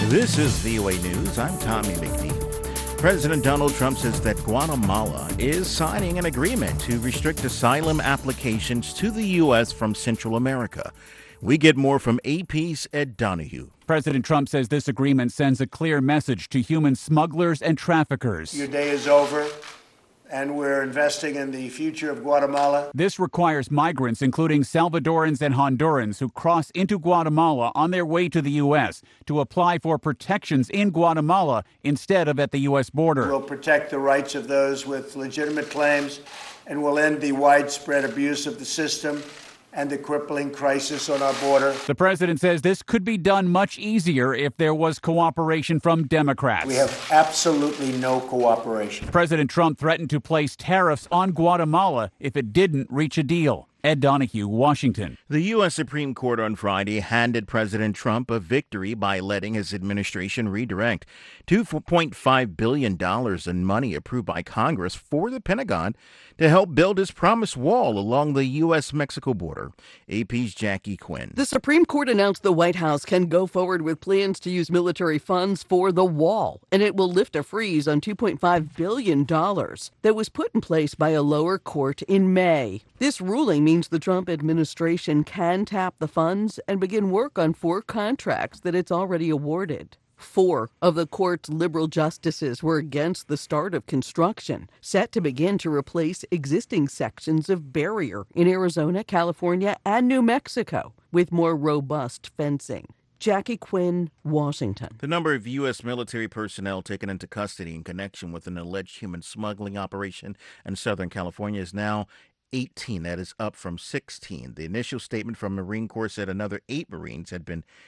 This is VOA News. I'm Tommy McNeil. President Donald Trump says that Guatemala is signing an agreement to restrict asylum applications to the U.S. from Central America. We get more from AP's Ed Donahue. President Trump says this agreement sends a clear message to human smugglers and traffickers. Your day is over, and we're investing in the future of Guatemala. This requires migrants, including Salvadorans and Hondurans, who cross into Guatemala on their way to the U.S. to apply for protections in Guatemala instead of at the U.S. border. We'll protect the rights of those with legitimate claims, and we'll end the widespread abuse of the system and the crippling crisis on our border. The president says this could be done much easier if there was cooperation from Democrats. We have absolutely no cooperation. President Trump threatened to place tariffs on Guatemala if it didn't reach a deal. Ed Donahue, Washington. The U.S. Supreme Court on Friday handed President Trump a victory by letting his administration redirect $2.5 billion in money approved by Congress for the Pentagon to help build his promised wall along the U.S.-Mexico border. AP's Jackie Quinn. The Supreme Court announced the White House can go forward with plans to use military funds for the wall, and it will lift a freeze on $2.5 billion that was put in place by a lower court in May. This ruling means the Trump administration can tap the funds and begin work on 4 contracts that it's already awarded. 4 of the court's liberal justices were against the start of construction, set to begin to replace existing sections of barrier in Arizona, California, and New Mexico with more robust fencing. Jackie Quinn, Washington. The number of U.S. military personnel taken into custody in connection with an alleged human smuggling operation in Southern California is now 18. That is up from 16. The initial statement from Marine Corps said another 8 Marines had been